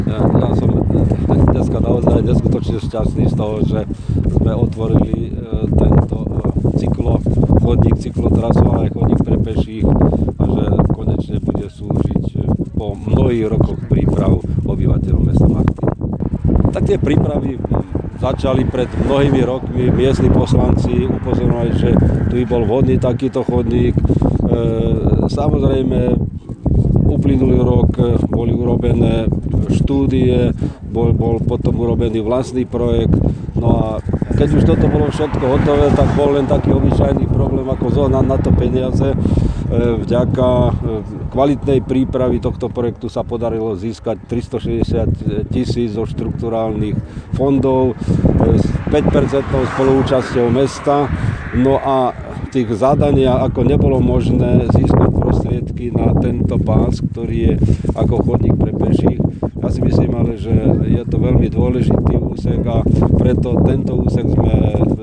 Ja som dneska naozaj neskutočne šťastný z toho, že sme otvorili tento cyklotrasu, ale aj chodník pre peších a že konečne bude slúžiť po mnohých rokoch príprav obyvateľom mesta Martin. Tak tie prípravy začali pred mnohými rokmi, miestni poslanci upozorňovali, že tu by bol vhodný takýto chodník. Samozrejme, uplynulý rok boli urobené štúdie, bol potom urobený vlastný projekt. No a keď už toto bolo všetko hotové, tak bol len taký obyčajný problém, ako zohnať na to peniaze. Vďaka kvalitnej prípravy tohto projektu sa podarilo získať 360 000 zo štrukturálnych fondov s 5% spoluúčasťou mesta. No a tých zadania, ako nebolo možné získať prostriedky na tento pás, ktorý je ako chodník pre peších. Ja si myslím ale, že je to veľmi dôležitý úsek a preto tento úsek sme